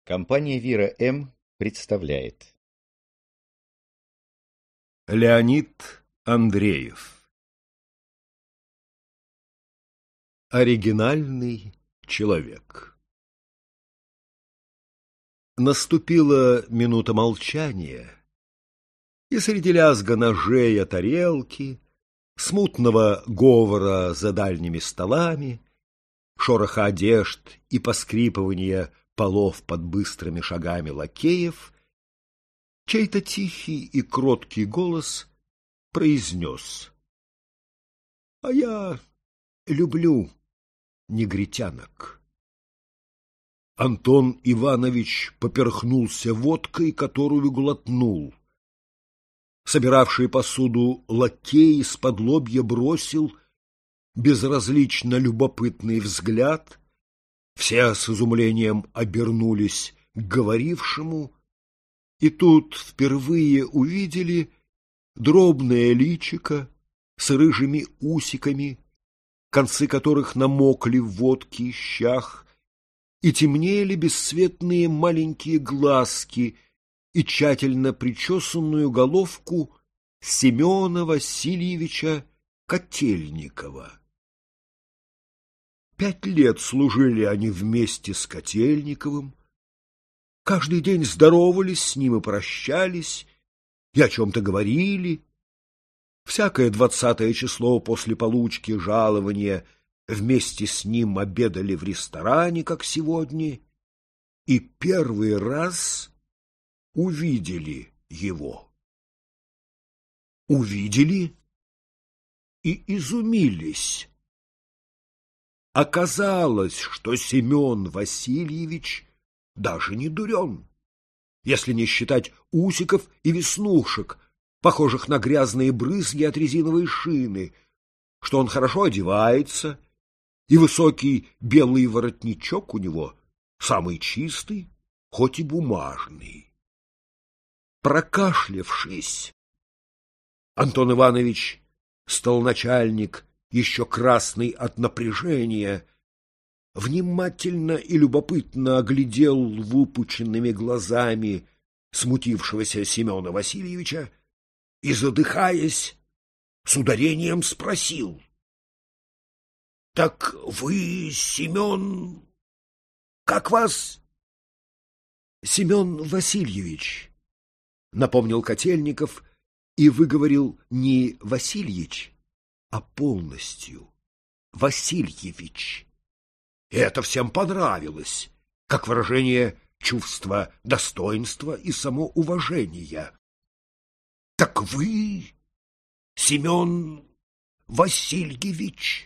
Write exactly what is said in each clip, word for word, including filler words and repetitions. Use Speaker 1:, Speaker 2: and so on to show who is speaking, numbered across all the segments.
Speaker 1: Компания «Вира М.» представляет.
Speaker 2: Леонид Андреев. Оригинальный человек. Наступила минута молчания, и среди лязга ножей о тарелки, смутного говора за дальними столами, шороха одежд и поскрипывания полов под быстрыми шагами лакеев, чей-то тихий и кроткий голос произнес: «А я люблю негритянок». Антон Иванович поперхнулся водкой, которую глотнул. Собиравший посуду лакей исподлобья бросил безразлично любопытный взгляд. Все с изумлением обернулись к говорившему, и тут впервые увидели дробное личико с рыжими усиками, концы которых намокли в водке и щах, и темнели бесцветные маленькие глазки и тщательно причесанную головку Семена Васильевича Котельникова. Пять лет служили они вместе с Котельниковым, каждый день здоровались с ним и прощались, и о чем-то говорили. Всякое двадцатое число после получки жалования вместе с ним обедали в ресторане, как сегодня, и первый раз увидели его. Увидели и изумились. Оказалось, что Семен Васильевич даже не дурен, если не считать усиков и веснушек, похожих на грязные брызги от резиновой шины, что он хорошо одевается, и высокий белый воротничок у него самый чистый, хоть и бумажный. Прокашлявшись, Антон Иванович, столоначальник, еще красный от напряжения, внимательно и любопытно оглядел выпученными глазами смутившегося Семена Васильевича и, задыхаясь, с ударением спросил: — Так вы, Семен... Как вас? — Семен Васильевич, — напомнил Котельников и выговорил не Васильевич, а полностью Васильевич. И это всем понравилось, как выражение чувства достоинства и самоуважения. — Так вы, Семен Васильевич,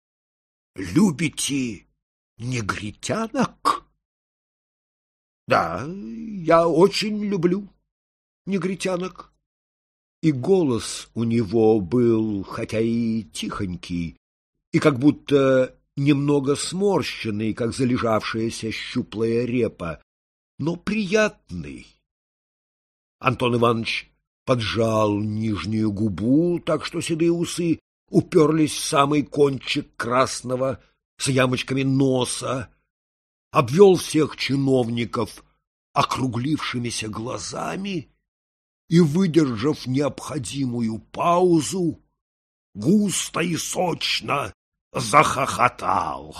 Speaker 2: любите негритянок? — Да, я очень люблю негритянок. И голос у него был, хотя и тихонький, и как будто немного сморщенный, как залежавшаяся щуплая репа, но приятный. Антон Иванович поджал нижнюю губу, так что седые усы уперлись в самый кончик красного с ямочками носа, обвел всех чиновников округлившимися глазами и, выдержав необходимую паузу, густо и сочно захохотал.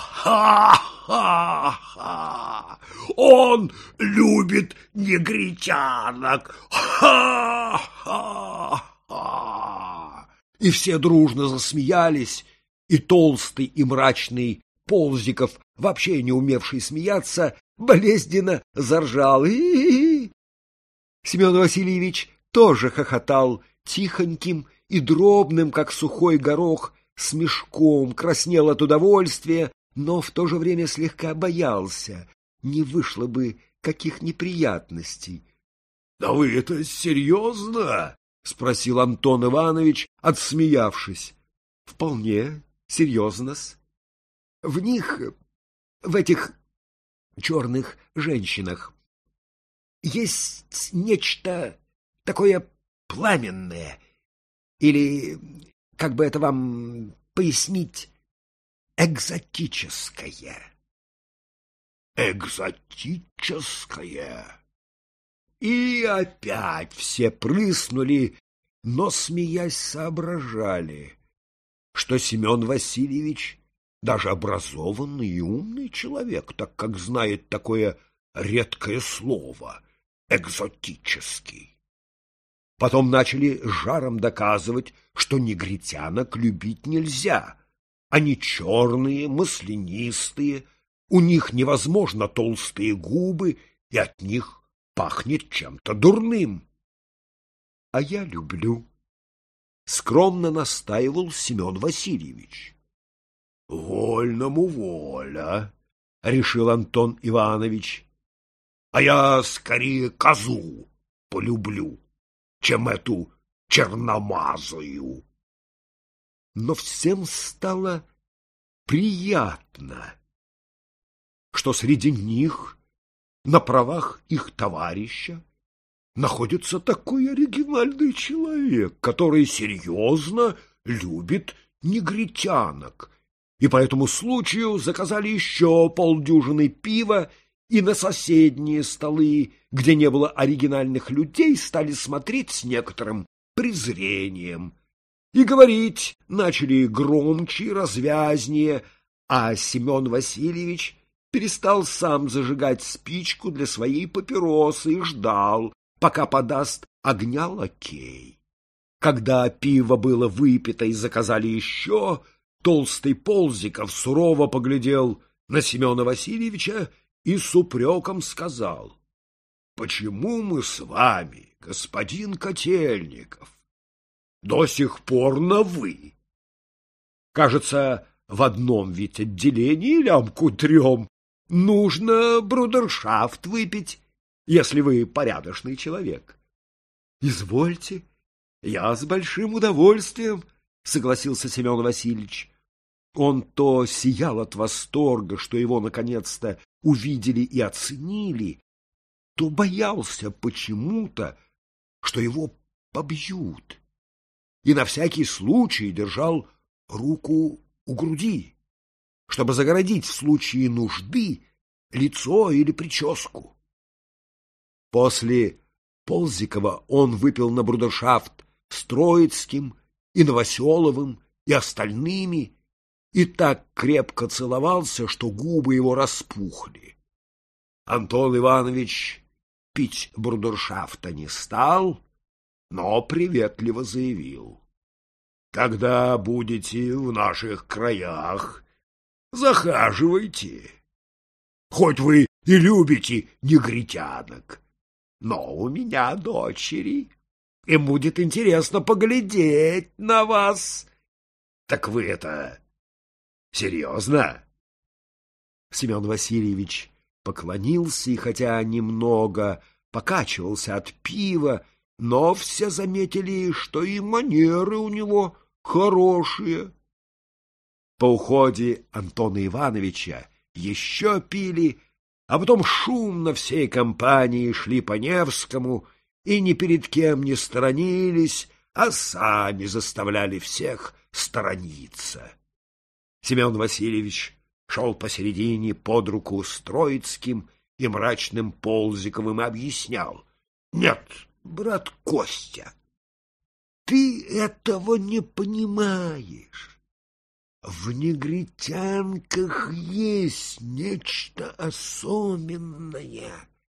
Speaker 2: Ха-ха-ха! Он любит негритянок! Ха-ха-ха! И все дружно засмеялись, и толстый и мрачный Ползиков, вообще не умевший смеяться, болезненно заржал. И-и-и! Семен Васильевич тоже хохотал тихоньким и дробным, как сухой горох, смешком, краснел от удовольствия, но в то же время слегка боялся, не вышло бы каких неприятностей. — Да вы это серьезно? — спросил Антон Иванович, отсмеявшись. — Вполне серьезно-с. В них, в этих черных женщинах, есть нечто такое пламенное, или, как бы это вам пояснить, экзотическое. экзотическое. И опять все прыснули, но, смеясь, соображали, что Семен Васильевич даже образованный и умный человек, так как знает такое редкое слово «экзотический». Потом начали жаром доказывать, что негритянок любить нельзя. Они черные, маслянистые, у них невозможно толстые губы, и от них пахнет чем-то дурным. — А я люблю, — скромно настаивал Семен Васильевич. — Вольному воля, — решил Антон Иванович. — А я скорее козу полюблю, чем эту черномазую. Но всем стало приятно, что среди них на правах их товарища находится такой оригинальный человек, который серьезно любит негритянок, и по этому случаю заказали еще полдюжины пива, и на соседние столы, где не было оригинальных людей, стали смотреть с некоторым презрением. И говорить начали громче и развязнее, а Семен Васильевич перестал сам зажигать спичку для своей папиросы и ждал, пока подаст огня лакей. Когда пиво было выпито и заказали еще, толстый Ползиков сурово поглядел на Семена Васильевича и с упреком сказал: «Почему мы с вами, господин Котельников, до сих пор на «вы»? Кажется, в одном ведь отделении лямку трем. Нужно брудершафт выпить, если вы порядочный человек». — Извольте, я с большим удовольствием, — согласился Семен Васильевич. Он то сиял от восторга, что его наконец-то увидели и оценили, то боялся почему-то, что его побьют, и на всякий случай держал руку у груди, чтобы загородить в случае нужды лицо или прическу. После Ползикова он выпил на брудершафт с Троицким и Новоселовым и остальными, и так крепко целовался, что губы его распухли. Антон Иванович пить брудершафта не стал, но приветливо заявил: «Когда будете в наших краях, захаживайте. Хоть вы и любите негритянок, но у меня дочери, им будет интересно поглядеть на вас. Так вы это серьезно?» Семен Васильевич поклонился и, хотя немного покачивался от пива, но все заметили, что и манеры у него хорошие. По уходе Антона Ивановича еще пили, а потом шумно всей компанией шли по Невскому и ни перед кем не сторонились, а сами заставляли всех сторониться. Семен Васильевич шел посередине под руку с Троицким и мрачным Ползиковым и объяснял: «Нет, брат Костя, ты этого не понимаешь. В негритянках есть нечто особенное,